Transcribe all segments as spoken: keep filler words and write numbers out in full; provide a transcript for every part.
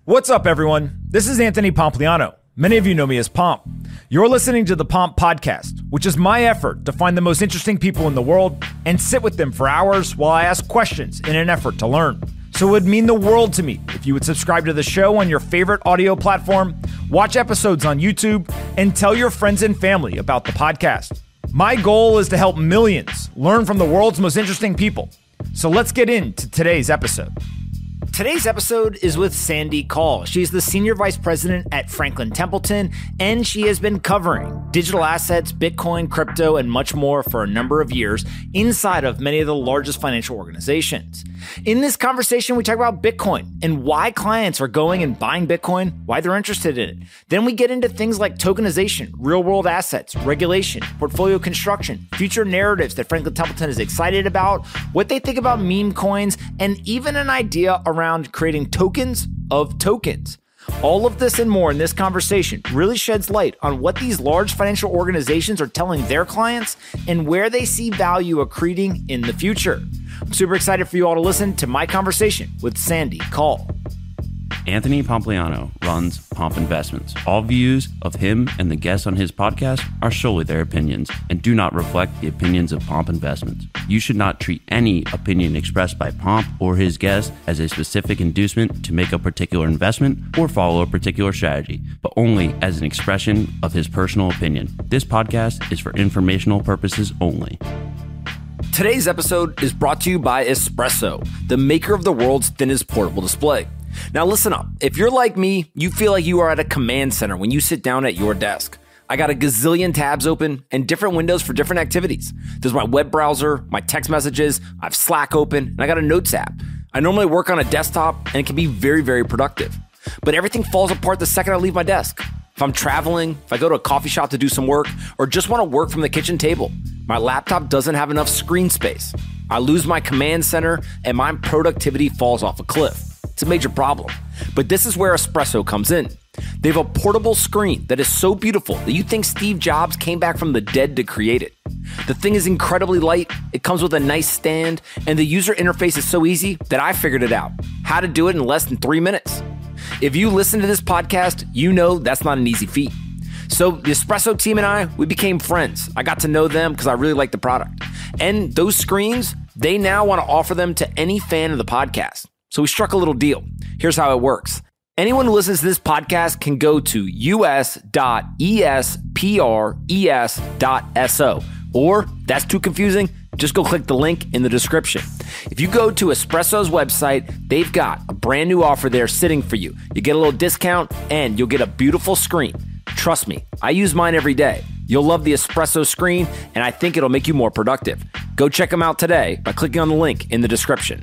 What's up, everyone? This is Anthony Pompliano. Many of you know me as Pomp. You're listening to the Pomp Podcast, which is my effort to find the most interesting people in the world and sit with them for hours while I ask questions in an effort to learn. So it would mean the world to me if you would subscribe to the show on your favorite audio platform, watch episodes on YouTube, and tell your friends and family about the podcast. My goal is to help millions learn from the world's most interesting people. So let's get into today's episode. Today's episode is with Sandy Kaul. She's the Senior Vice President at Franklin Templeton, and she has been covering digital assets, Bitcoin, crypto, and much more for a number of years inside of many of the largest financial organizations. In this conversation, we talk about Bitcoin and why clients are going and buying Bitcoin, why they're interested in it. Then we get into things like tokenization, real-world assets, regulation, portfolio construction, future narratives that Franklin Templeton is excited about, what they think about meme coins, and even an idea around creating tokens of tokens. All of this and more in this conversation really sheds light on what these large financial organizations are telling their clients and where they see value accreting in the future. I'm super excited for you all to listen to my conversation with Sandy Kaul. Anthony Pompliano runs Pomp Investments. All views of him and the guests on his podcast are solely their opinions and do not reflect the opinions of Pomp Investments. You should not treat any opinion expressed by Pomp or his guests as a specific inducement to make a particular investment or follow a particular strategy, but only as an expression of his personal opinion. This podcast is for informational purposes only. Today's episode is brought to you by Espresso, the maker of the world's thinnest portable display. Now listen up, if you're like me, you feel like you are at a command center when you sit down at your desk. I got a gazillion tabs open and different windows for different activities. There's my web browser, my text messages, I have Slack open, and I got a Notes app. I normally work on a desktop and it can be very, very productive. But everything falls apart the second I leave my desk. If I'm traveling, if I go to a coffee shop to do some work, or just want to work from the kitchen table, my laptop doesn't have enough screen space. I lose my command center and my productivity falls off a cliff. It's a major problem. But this is where Espresso comes in. They have a portable screen that is so beautiful that you think Steve Jobs came back from the dead to create it. The thing is incredibly light, it comes with a nice stand, and the user interface is so easy that I figured it out. How to do it in less than three minutes. If you listen to this podcast, you know that's not an easy feat. So the Espresso team and I, we became friends. I got to know them because I really like the product. And those screens, they now want to offer them to any fan of the podcast. So we struck a little deal. Here's how it works. Anyone who listens to this podcast can go to u s dot e s p r e s dot s o. Or, if that's too confusing, just go click the link in the description. If you go to Espresso's website, they've got a brand new offer there sitting for you. You get a little discount and you'll get a beautiful screen. Trust me, I use mine every day. You'll love the Espresso screen, and I think it'll make you more productive. Go check them out today by clicking on the link in the description.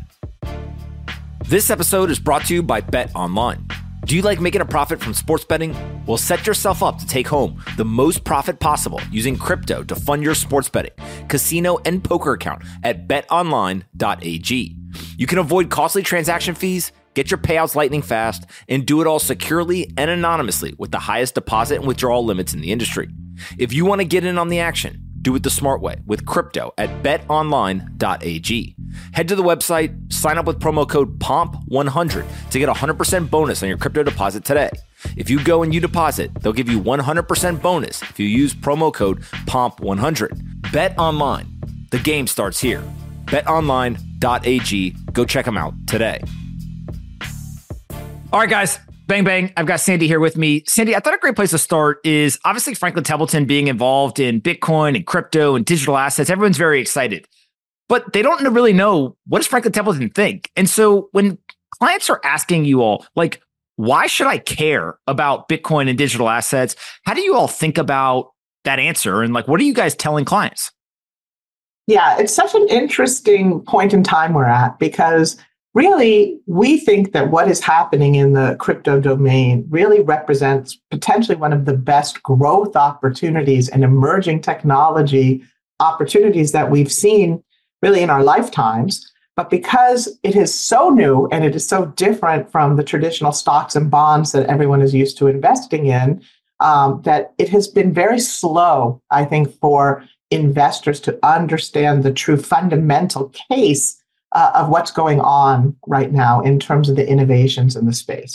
This episode is brought to you by BetOnline. Do you like making a profit from sports betting? Well, set yourself up to take home the most profit possible using crypto to fund your sports betting, casino, and poker account at bet online dot a g. You can avoid costly transaction fees, get your payouts lightning fast, and do it all securely and anonymously with the highest deposit and withdrawal limits in the industry. If you want to get in on the action, do it the smart way with crypto at bet online dot a g. Head to the website, sign up with promo code P O M P one hundred to get a one hundred percent bonus on your crypto deposit today. If you go and you deposit, they'll give you one hundred percent bonus if you use promo code P O M P one hundred. BetOnline. The game starts here. bet online dot a g. Go check them out today. All right, guys. Bang, bang. I've got Sandy here with me. Sandy, I thought a great place to start is obviously Franklin Templeton being involved in Bitcoin and crypto and digital assets. Everyone's very excited, but they don't really know, what does Franklin Templeton think? And so when clients are asking you all, like, why should I care about Bitcoin and digital assets? How do you all think about that answer? And like, what are you guys telling clients? Yeah, it's such an interesting point in time we're at, because really, we think that what is happening in the crypto domain really represents potentially one of the best growth opportunities and emerging technology opportunities that we've seen really in our lifetimes. But because it is so new and it is so different from the traditional stocks and bonds that everyone is used to investing in, um, that it has been very slow, I think, for investors to understand the true fundamental case uh, of what's going on right now in terms of the innovations in the space.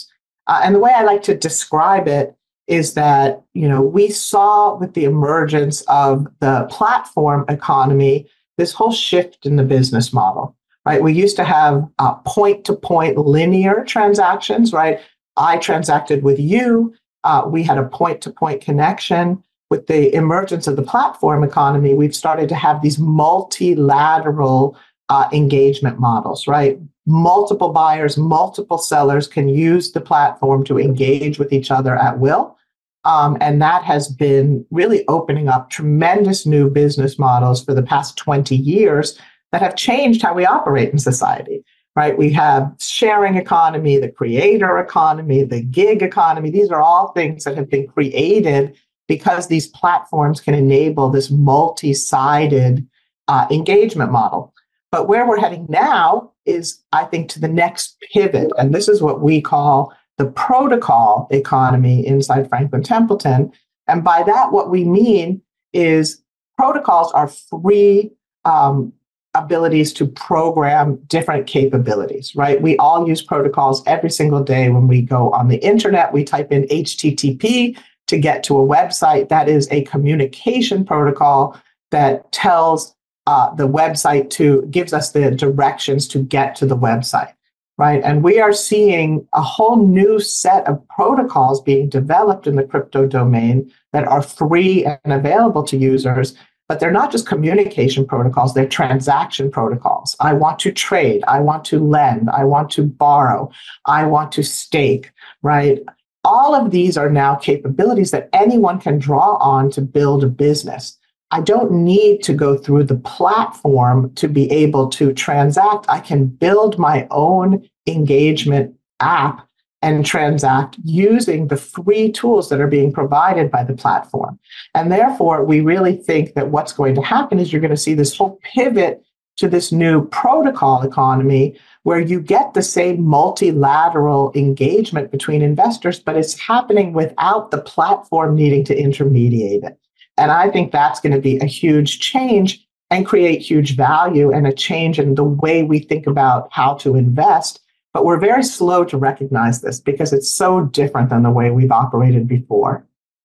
Uh, and the way I like to describe it is that, you know, we saw with the emergence of the platform economy, this whole shift in the business model, right? We used to have uh, point-to-point linear transactions, right? I transacted with you. Uh, we had a point-to-point connection. With the emergence of the platform economy, we've started to have these multilateral uh, engagement models, right? Multiple buyers, multiple sellers can use the platform to engage with each other at will. Um, and that has been really opening up tremendous new business models for the past twenty years that have changed how we operate in society, right? We have sharing economy, the creator economy, the gig economy. These are all things that have been created because these platforms can enable this multi-sided uh, engagement model. But where we're heading now is, I think, to the next pivot. And this is what we call the protocol economy inside Franklin Templeton. And by that, what we mean is protocols are free um, abilities to program different capabilities, right? We all use protocols every single day. When we go on the internet, we type in H T T P to get to a website. That is a communication protocol that tells uh, the website to, gives us the directions to get to the website, right? And we are seeing a whole new set of protocols being developed in the crypto domain that are free and available to users, but they're not just communication protocols, they're transaction protocols. I want to trade, I want to lend, I want to borrow, I want to stake, right? All of these are now capabilities that anyone can draw on to build a business. I don't need to go through the platform to be able to transact. I can build my own engagement app and transact using the free tools that are being provided by the platform. And therefore, we really think that what's going to happen is you're going to see this whole pivot to this new protocol economy where you get the same multilateral engagement between investors, but it's happening without the platform needing to intermediate it. And I think that's going to be a huge change and create huge value and a change in the way we think about how to invest. But we're very slow to recognize this because it's so different than the way we've operated before.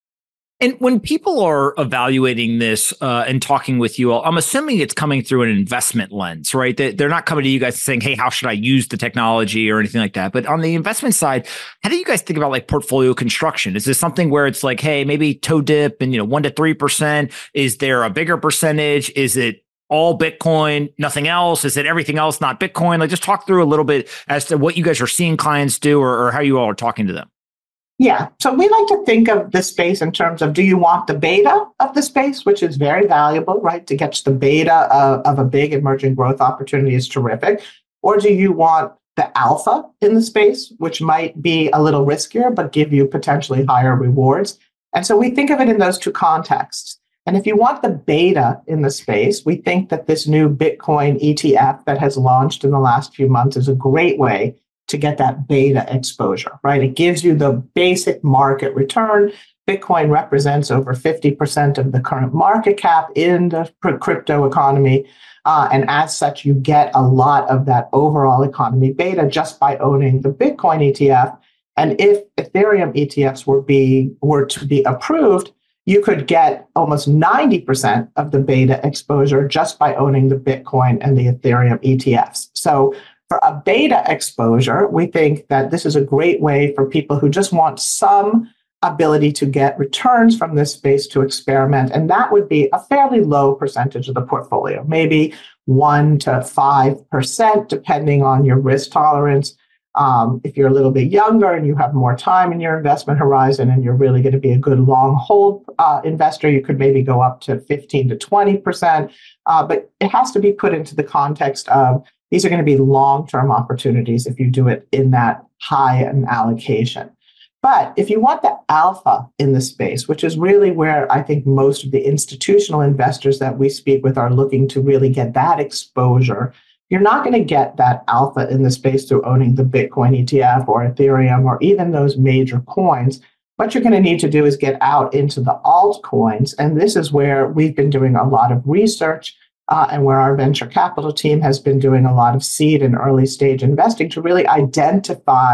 And when people are evaluating this uh, and talking with you all, I'm assuming it's coming through an investment lens, right? They, they're not coming to you guys saying, hey, how should I use the technology or anything like that? But on the investment side, how do you guys think about like portfolio construction? Is this something where it's like, hey, maybe toe dip and, you know, one to three percent? Is there a bigger percentage? Is it all Bitcoin, nothing else? Is it everything else, not Bitcoin? Like just talk through a little bit as to what you guys are seeing clients do or, or how you all are talking to them. Yeah. So we like to think of the space in terms of, do you want the beta of the space, which is very valuable, right? To catch the beta of, of a big emerging growth opportunity is terrific. Or do you want the alpha in the space, which might be a little riskier, but give you potentially higher rewards? And so we think of it in those two contexts. And if you want the beta in the space, we think that this new Bitcoin E T F that has launched in the last few months is a great way to get that beta exposure, right? It gives you the basic market return. Bitcoin represents over fifty percent of the current market cap in the crypto economy. Uh, and as such, you get a lot of that overall economy beta just by owning the Bitcoin E T F. And if Ethereum E T Fs were, be, were to be approved, you could get almost ninety percent of the beta exposure just by owning the Bitcoin and the Ethereum E T Fs. So for a beta exposure, we think that this is a great way for people who just want some ability to get returns from this space to experiment. And that would be a fairly low percentage of the portfolio, maybe one to five percent, depending on your risk tolerance. Um, if you're a little bit younger and you have more time in your investment horizon and you're really going to be a good long hold uh, investor, you could maybe go up to fifteen to twenty percent. Uh, but it has to be put into the context of these are going to be long-term opportunities if you do it in that high an allocation. But if you want the alpha in the space, which is really where I think most of the institutional investors that we speak with are looking to really get that exposure, you're not going to get that alpha in the space through owning the Bitcoin E T F or Ethereum or even those major coins. What you're going to need to do is get out into the altcoins. And this is where we've been doing a lot of research uh, and where our venture capital team has been doing a lot of seed and early stage investing to really identify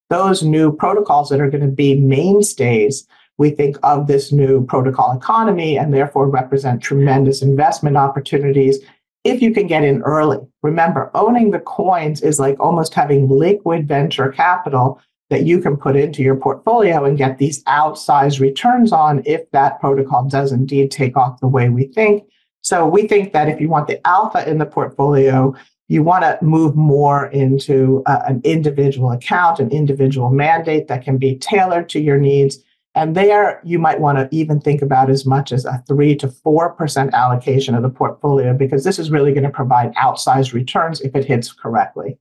those new protocols that are going to be mainstays, we think, of this new protocol economy, and therefore represent tremendous investment opportunities if you can get in early. Remember, owning the coins is like almost having liquid venture capital that you can put into your portfolio and get these outsized returns on if that protocol does indeed take off the way we think. So we think that if you want the alpha in the portfolio, you want to move more into uh, an individual account, an individual mandate that can be tailored to your needs. And there, you might want to even think about as much as a three to four percent allocation of the portfolio, because this is really going to provide outsized returns if it hits correctly.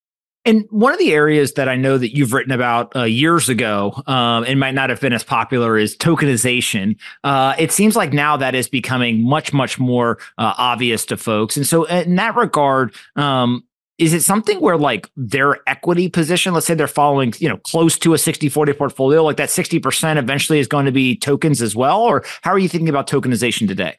And one of the areas that I know that you've written about uh, years ago, um, and might not have been as popular, is tokenization. Uh, it seems like now that is becoming much, much more uh, obvious to folks. And so in that regard, um, is it something where like their equity position, let's say they're following, you know, close to a sixty forty portfolio, like that sixty percent eventually is going to be tokens as well? Or how are you thinking about tokenization today?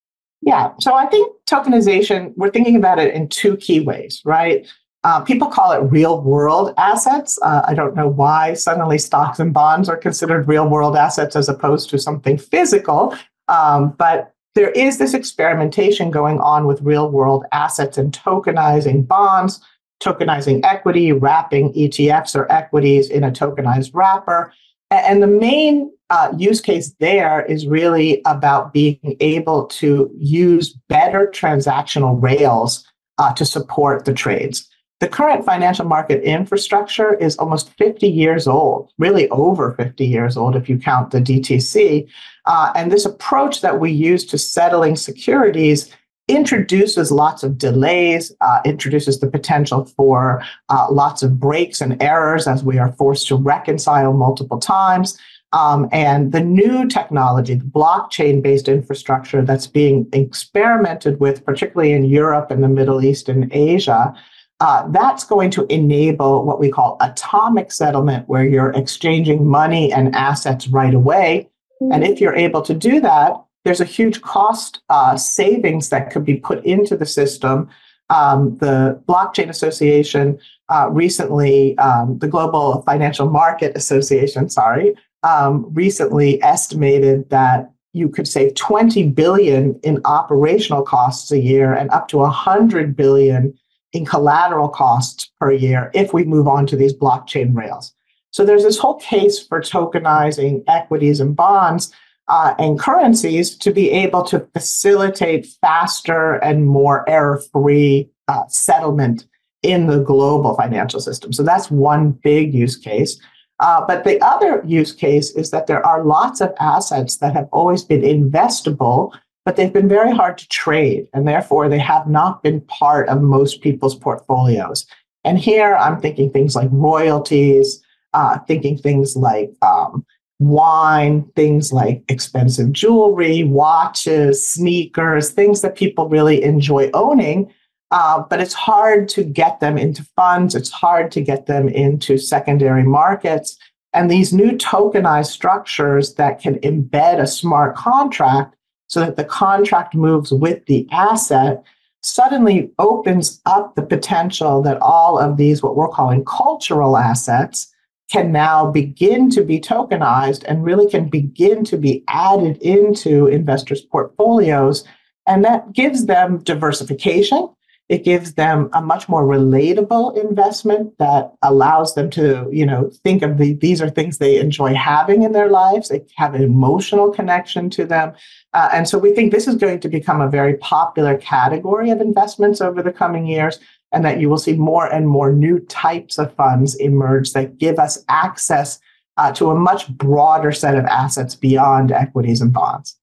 Yeah, so I think tokenization, we're thinking about it in two key ways, right? Uh, people call it real world assets. Uh, I don't know why suddenly stocks and bonds are considered real world assets as opposed to something physical. Um, but there is this experimentation going on with real world assets and tokenizing bonds, tokenizing equity, wrapping E T Fs or equities in a tokenized wrapper. And the main uh, use case there is really about being able to use better transactional rails uh, to support the trades. The current financial market infrastructure is almost fifty years old, really over fifty years old if you count the D T C. Uh, and this approach that we use to settling securities introduces lots of delays, uh, introduces the potential for uh, lots of breaks and errors as we are forced to reconcile multiple times. Um, and the new technology, the blockchain-based infrastructure that's being experimented with, particularly in Europe and the Middle East and Asia, Uh, that's going to enable what we call atomic settlement, where you're exchanging money and assets right away. And if you're able to do that, there's a huge cost uh, savings that could be put into the system. Um, the Blockchain Association uh, recently, um, the Global Financial Market Association, sorry, um, recently estimated that you could save twenty billion dollars in operational costs a year and up to one hundred billion dollars in collateral costs per year if we move on to these blockchain rails. So there's this whole case for tokenizing equities and bonds uh, and currencies to be able to facilitate faster and more error-free uh, settlement in the global financial system. So that's one big use case. Uh, but the other use case is that there are lots of assets that have always been investable, but they've been very hard to trade, and therefore they have not been part of most people's portfolios. And here I'm thinking things like royalties, uh, thinking things like um, wine, things like expensive jewelry, watches, sneakers, things that people really enjoy owning. Uh, but it's hard to get them into funds. It's hard to get them into secondary markets. And these new tokenized structures that can embed a smart contract so that the contract moves with the asset suddenly opens up the potential that all of these, what we're calling cultural assets, can now begin to be tokenized and really can begin to be added into investors' portfolios. And that gives them diversification. It gives them a much more relatable investment that allows them to, you know, think of the, these are things they enjoy having in their lives. They have an emotional connection to them. Uh, and so we think this is going to become a very popular category of investments over the coming years, and that you will see more and more new types of funds emerge that give us access uh, to a much broader set of assets beyond equities and bonds.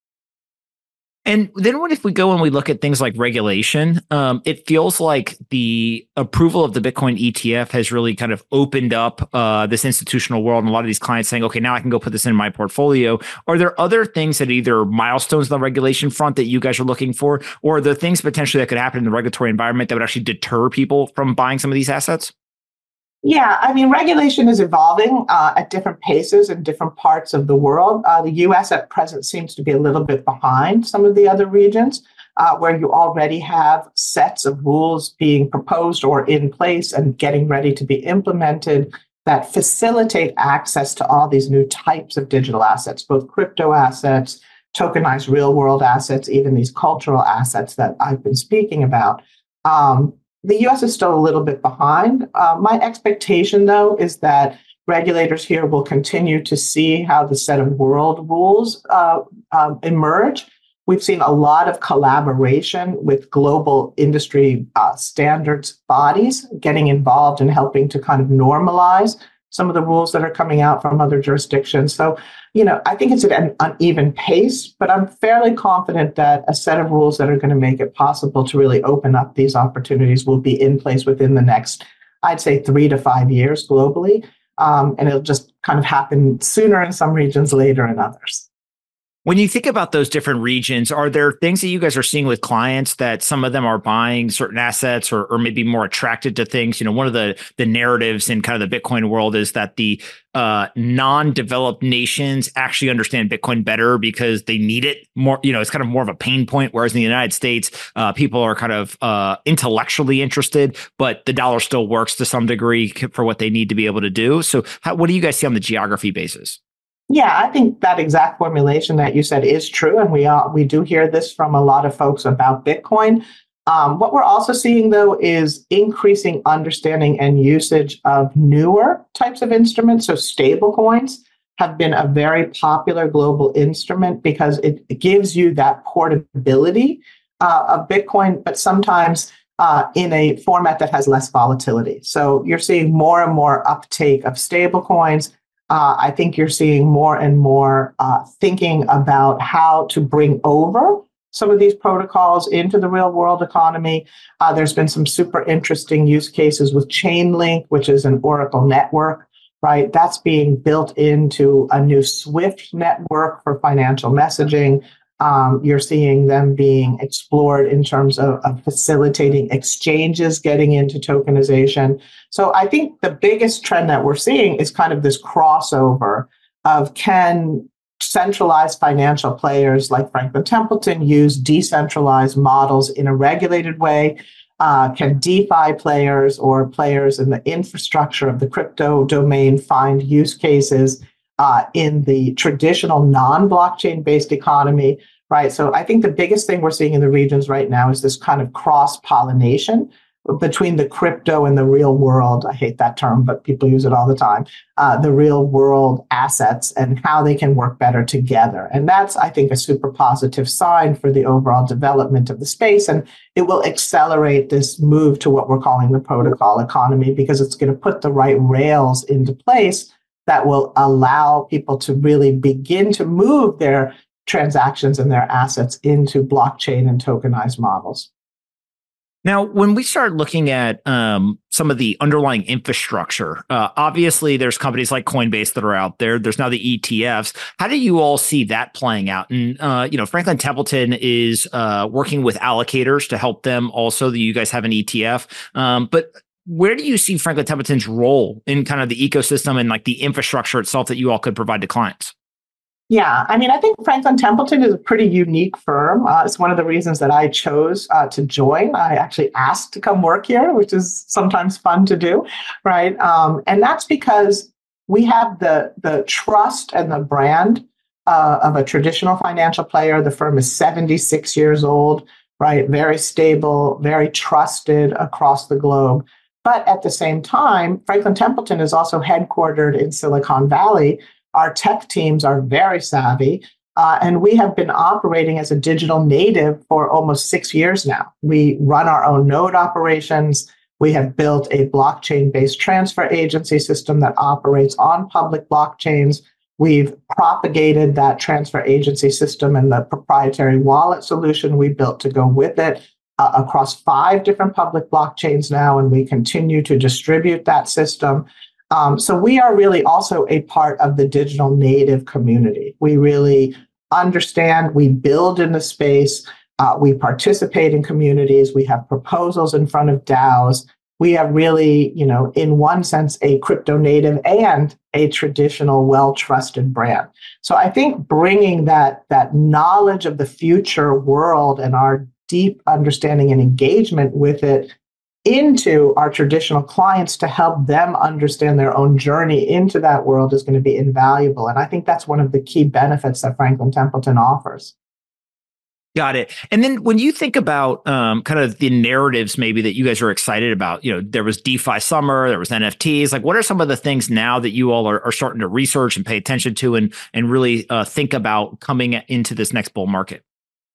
And then what if we go and we look at things like regulation? Um, it feels like the approval of the Bitcoin E T F has really kind of opened up uh, this institutional world, and a lot of these clients saying, okay, now I can go put this in my portfolio. Are there other things that either milestones on the regulation front that you guys are looking for, or are there things potentially that could happen in the regulatory environment that would actually deter people from buying some of these assets? Yeah, I mean, regulation is evolving uh, at different paces in different parts of the world. Uh, the U S at present seems to be a little bit behind some of the other regions uh, where you already have sets of rules being proposed or in place and getting ready to be implemented that facilitate access to all these new types of digital assets, both crypto assets, tokenized real world assets, even these cultural assets that I've been speaking about. Um, the U S is still a little bit behind. Uh, my expectation, though, is that regulators here will continue to see how the set of world rules uh, uh, emerge. We've seen a lot of collaboration with global industry uh, standards bodies getting involved in helping to kind of normalize some of the rules that are coming out from other jurisdictions. So, you know, I think it's at an uneven pace, but I'm fairly confident that a set of rules that are going to make it possible to really open up these opportunities will be in place within the next, I'd say, three to five years globally. Um, and it'll just kind of happen sooner in some regions, later in others. When you think about those different regions, are there things that you guys are seeing with clients that some of them are buying certain assets or, or maybe more attracted to things? You know, one of the the narratives in kind of the Bitcoin world is that the uh, non-developed nations actually understand Bitcoin better because they need it more. You know, it's kind of more of a pain point. Whereas in the United States, uh, people are kind of uh, intellectually interested, but the dollar still works to some degree for what they need to be able to do. So how, what do you guys see on the geography basis? Yeah, I think that exact formulation that you said is true. And we are, we do hear this from a lot of folks about Bitcoin. Um, what we're also seeing, though, is increasing understanding and usage of newer types of instruments. So stable coins have been a very popular global instrument because it gives you that portability uh, of Bitcoin, but sometimes uh, in a format that has less volatility. So you're seeing more and more uptake of stable coins. Uh, I think you're seeing more and more uh, thinking about how to bring over some of these protocols into the real world economy. Uh, there's been some super interesting use cases with Chainlink, which is an Oracle network, right? That's being built into a new SWIFT network for financial messaging. Um, you're seeing them being explored in terms of, of facilitating exchanges, getting into tokenization. So I think the biggest trend that we're seeing is kind of this crossover of can centralized financial players like Franklin Templeton use decentralized models in a regulated way? Uh, can DeFi players or players in the infrastructure of the crypto domain find use cases Uh, in the traditional non-blockchain based economy, right? So I think the biggest thing we're seeing in the regions right now is this kind of cross-pollination between the crypto and the real world. I hate that term, but people use it all the time. Uh, the real world assets and how they can work better together. And that's, I think, a super positive sign for the overall development of the space. And it will accelerate this move to what we're calling the protocol economy because it's going to put the right rails into place that will allow people to really begin to move their transactions and their assets into blockchain and tokenized models. Now, when we start looking at um, some of the underlying infrastructure, uh, obviously there's companies like Coinbase that are out there. There's now the E T Fs. How do you all see that playing out? And, uh, you know, Franklin Templeton is uh, working with allocators to help them also. You guys have an E T F. Um, but where do you see Franklin Templeton's role in kind of the ecosystem and like the infrastructure itself that you all could provide to clients? Yeah, I mean, I think Franklin Templeton is a pretty unique firm. Uh, it's one of the reasons that I chose uh, to join. I actually asked to come work here, which is sometimes fun to do, right? Um, and that's because we have the, the trust and the brand uh, of a traditional financial player. The firm is seventy-six years old, right? Very stable, very trusted across the globe. But at the same time, Franklin Templeton is also headquartered in Silicon Valley. Our tech teams are very savvy, uh, and we have been operating as a digital native for almost six years now. We run our own node operations. We have built a blockchain-based transfer agency system that operates on public blockchains. We've propagated that transfer agency system and the proprietary wallet solution we built to go with it Uh, across five different public blockchains now, and we continue to distribute that system. Um, so we are really also a part of the digital native community. We really understand, we build in the space, uh, we participate in communities, we have proposals in front of DAOs. We have really, you know, in one sense, a crypto native and a traditional well-trusted brand. So I think bringing that, that knowledge of the future world and our deep understanding and engagement with it into our traditional clients to help them understand their own journey into that world is going to be invaluable. And I think that's one of the key benefits that Franklin Templeton offers. Got it. And then when you think about um, kind of the narratives maybe that you guys are excited about, you know, there was DeFi summer, there was N F Ts. Like, what are some of the things now that you all are, are starting to research and pay attention to and, and really uh, think about coming into this next bull market?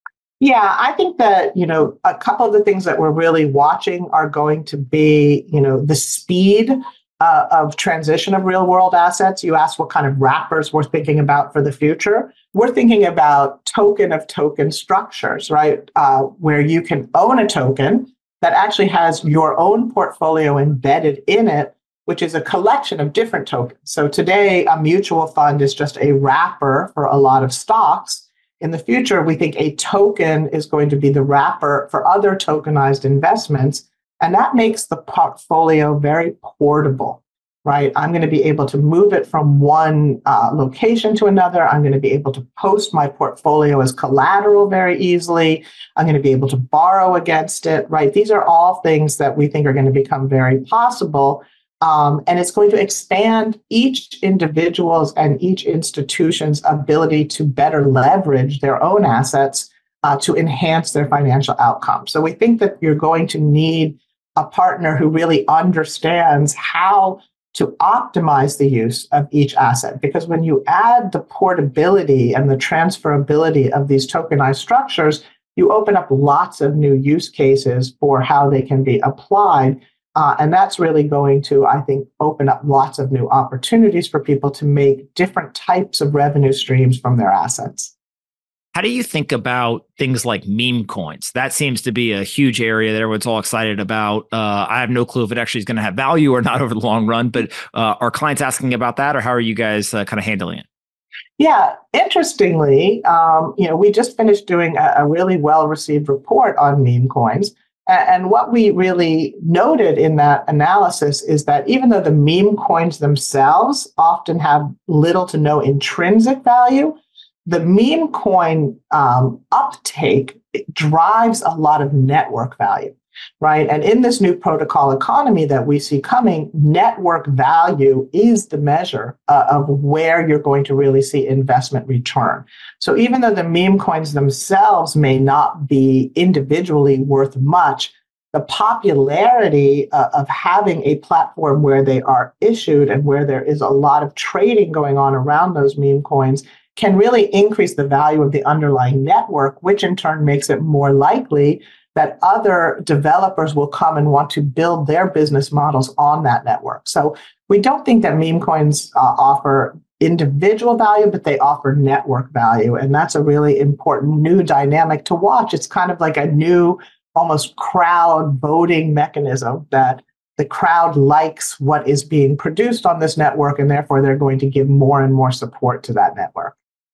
Yeah, I think that, you know, a couple of the things that we're really watching are going to be, you know, the speed uh, of transition of real world assets. You asked what kind of wrappers we're thinking about for the future. We're thinking about token of token structures, right? Uh, where you can own a token that actually has your own portfolio embedded in it, which is a collection of different tokens. So today, a mutual fund is just a wrapper for a lot of stocks. In the future, we think a token is going to be the wrapper for other tokenized investments. And that makes the portfolio very portable, right? I'm going to be able to move it from one uh, location to another. I'm going to be able to post my portfolio as collateral very easily. I'm going to be able to borrow against it, right? These are all things that we think are going to become very possible. Um, and it's going to expand each individual's and each institution's ability to better leverage their own assets uh, to enhance their financial outcomes. So we think that you're going to need a partner who really understands how to optimize the use of each asset. Because when you add the portability and the transferability of these tokenized structures, you open up lots of new use cases for how they can be applied. Uh, and that's really going to, I think, open up lots of new opportunities for people to make different types of revenue streams from their assets. How do you think about things like meme coins? That seems to be a huge area that everyone's all excited about. Uh, I have no clue if it actually is going to have value or not over the long run, but uh, are clients asking about that, or how are you guys uh, kind of handling it? Yeah, interestingly, um, you know, we just finished doing a, a really well-received report on meme coins. And what we really noted in that analysis is that even though the meme coins themselves often have little to no intrinsic value, the meme coin um, uptake drives a lot of network value, right? And in this new protocol economy that we see coming, network value is the measure uh, of where you're going to really see investment return. So even though the meme coins themselves may not be individually worth much, the popularity uh, of having a platform where they are issued and where there is a lot of trading going on around those meme coins can really increase the value of the underlying network, which in turn makes it more likely that other developers will come and want to build their business models on that network. So we don't think that meme coins uh, offer individual value, but they offer network value. And that's a really important new dynamic to watch. It's kind of like a new, almost crowd voting mechanism that the crowd likes what is being produced on this network, and therefore they're going to give more and more support to that network.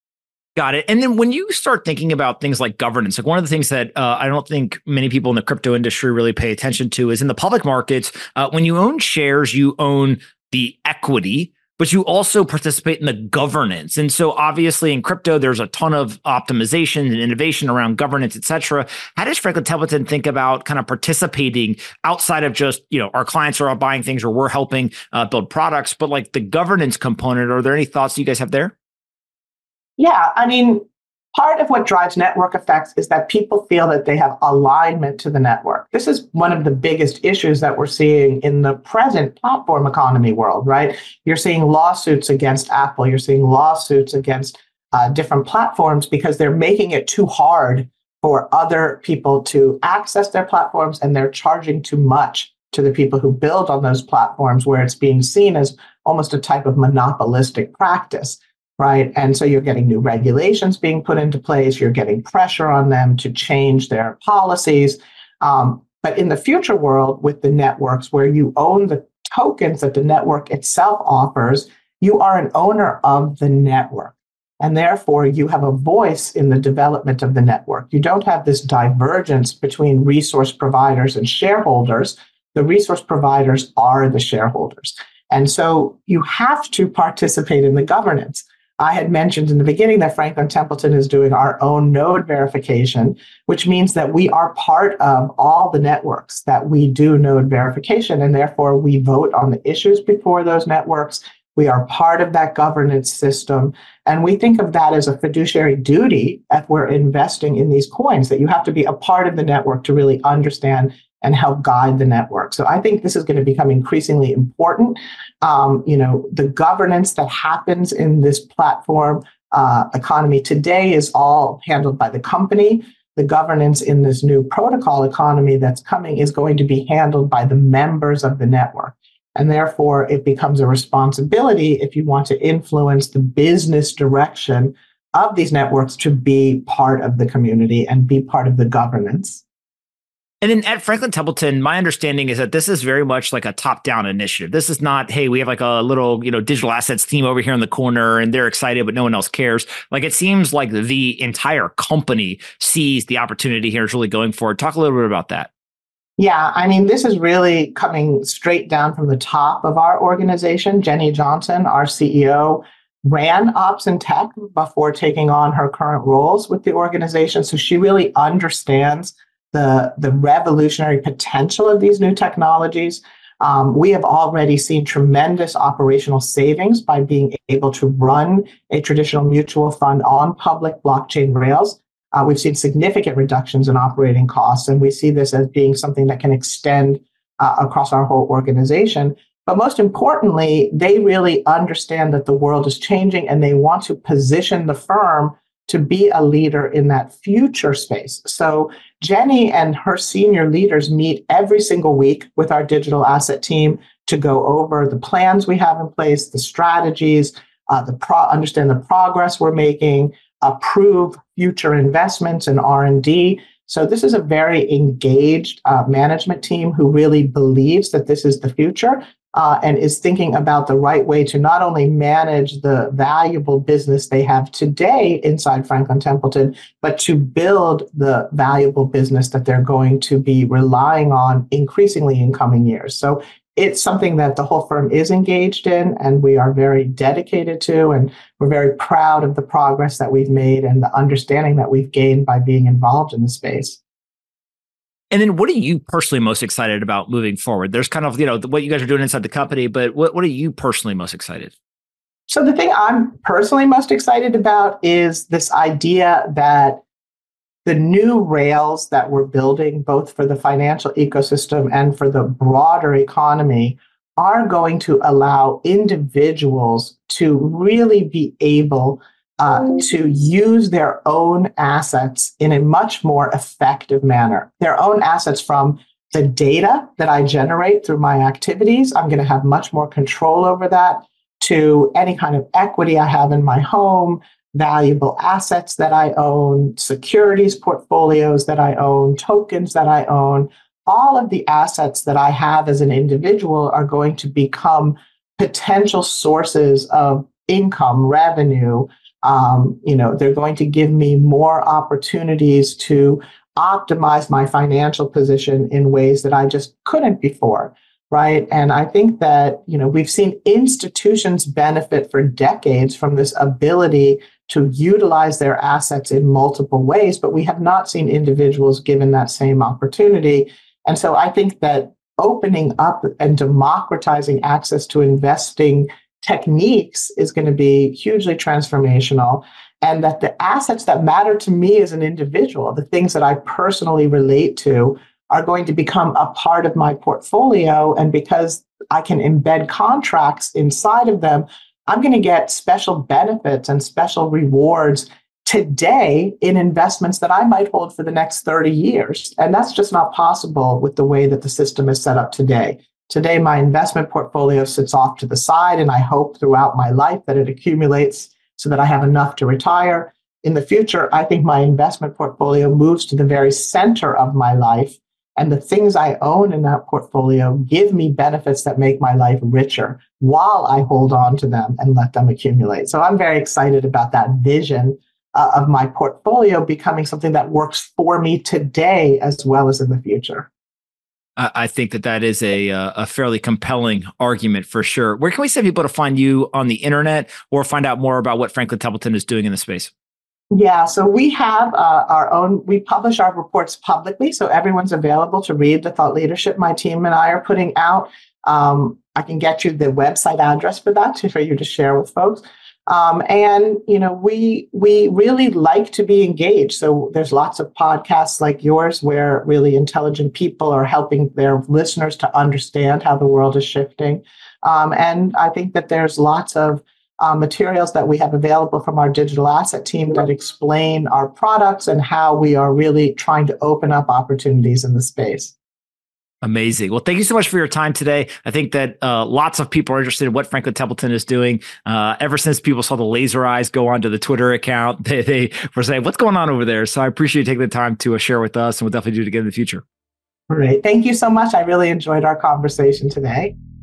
Got it. And then when you start thinking about things like governance, like one of the things that uh, I don't think many people in the crypto industry really pay attention to is in the public markets, uh, when you own shares, you own the equity, but you also participate in the governance. And so obviously in crypto, there's a ton of optimization and innovation around governance, et cetera. How does Franklin Templeton think about kind of participating outside of just, you know, our clients are buying things or we're helping uh, build products, but like the governance component? Are there any thoughts you guys have there? Yeah, I mean, part of what drives network effects is that people feel that they have alignment to the network. This is one of the biggest issues that we're seeing in the present platform economy world, right? You're seeing lawsuits against Apple. You're seeing lawsuits against uh, different platforms because they're making it too hard for other people to access their platforms, and they're charging too much to the people who build on those platforms, where it's being seen as almost a type of monopolistic practice. Right. And so you're getting new regulations being put into place. You're getting pressure on them to change their policies. Um, but in the future world with the networks where you own the tokens that the network itself offers, you are an owner of the network. And therefore, you have a voice in the development of the network. You don't have this divergence between resource providers and shareholders. The resource providers are the shareholders. And so you have to participate in the governance. I had mentioned in the beginning that Franklin Templeton is doing our own node verification, which means that we are part of all the networks that we do node verification, and therefore we vote on the issues before those networks. We are part of that governance system. And we think of that as a fiduciary duty if we're investing in these coins, that you have to be a part of the network to really understand and help guide the network. So I think this is going to become increasingly important. Um, you know, the governance that happens in this platform uh, economy today is all handled by the company. The governance in this new protocol economy that's coming is going to be handled by the members of the network. And therefore, it becomes a responsibility if you want to influence the business direction of these networks to be part of the community and be part of the governance. And then at Franklin Templeton, my understanding is that this is very much like a top-down initiative. This is not, hey, we have like a little, you know, digital assets team over here in the corner and they're excited, but no one else cares. Like it seems like the entire company sees the opportunity here is really going forward. Talk a little bit about that. Yeah, I mean, this is really coming straight down from the top of our organization. Jenny Johnson, our C E O, ran ops and tech before taking on her current roles with the organization. So she really understands the, the revolutionary potential of these new technologies. Um, we have already seen tremendous operational savings by being able to run a traditional mutual fund on public blockchain rails. Uh, we've seen significant reductions in operating costs, and we see this as being something that can extend uh, across our whole organization. But most importantly, they really understand that the world is changing and they want to position the firm to be a leader in that future space. So Jenny and her senior leaders meet every single week with our digital asset team to go over the plans we have in place, the strategies, uh, the pro- understand the progress we're making, approve future investments in R and D. So this is a very engaged uh, management team who really believes that this is the future uh, and is thinking about the right way to not only manage the valuable business they have today inside Franklin Templeton, but to build the valuable business that they're going to be relying on increasingly in coming years. So it's something that the whole firm is engaged in, and we are very dedicated to, and we're very proud of the progress that we've made and the understanding that we've gained by being involved in the space. And then what are you personally most excited about moving forward? There's kind of, you know, what you guys are doing inside the company, but what, what are you personally most excited? So the thing I'm personally most excited about is this idea that the new rails that we're building, both for the financial ecosystem and for the broader economy, are going to allow individuals to really be able uh, to use their own assets in a much more effective manner. Their own assets from the data that I generate through my activities. I'm going to have much more control over that, to any kind of equity I have in my home, valuable assets that I own, securities portfolios that I own, tokens that I own. All of the assets that I have as an individual are going to become potential sources of income, revenue. Um, you know, they're going to give me more opportunities to optimize my financial position in ways that I just couldn't before, right? And I think that, you know, we've seen institutions benefit for decades from this ability to utilize their assets in multiple ways, but we have not seen individuals given that same opportunity. And so I think that opening up and democratizing access to investing techniques is going to be hugely transformational, and that the assets that matter to me as an individual, the things that I personally relate to, are going to become a part of my portfolio. And because I can embed contracts inside of them, I'm going to get special benefits and special rewards today in investments that I might hold for the next thirty years. And that's just not possible with the way that the system is set up today. Today, my investment portfolio sits off to the side, and I hope throughout my life that it accumulates so that I have enough to retire. In the future, I think my investment portfolio moves to the very center of my life, and the things I own in that portfolio give me benefits that make my life richer while I hold on to them and let them accumulate. So I'm very excited about that vision uh, of my portfolio becoming something that works for me today as well as in the future. I, I think that that is a uh, a fairly compelling argument for sure. Where can we send people to find you on the internet or find out more about what Franklin Templeton is doing in the space? Yeah, so we have uh, our own, we publish our reports publicly, so everyone's available to read the thought leadership my team and I are putting out. Um, I can get you the website address for that to, for you to share with folks. Um, and, you know, we we really like to be engaged. So there's lots of podcasts like yours where really intelligent people are helping their listeners to understand how the world is shifting. Um, and I think that there's lots of Uh, materials that we have available from our digital asset team that explain our products and how we are really trying to open up opportunities in the space. Amazing. Well, thank you so much for your time today. I think that uh, lots of people are interested in what Franklin Templeton is doing. Uh, ever since people saw the laser eyes go onto the Twitter account, they, they were saying, what's going on over there? So I appreciate you taking the time to uh, share with us, and we'll definitely do it again in the future. Great. Thank you so much. I really enjoyed our conversation today.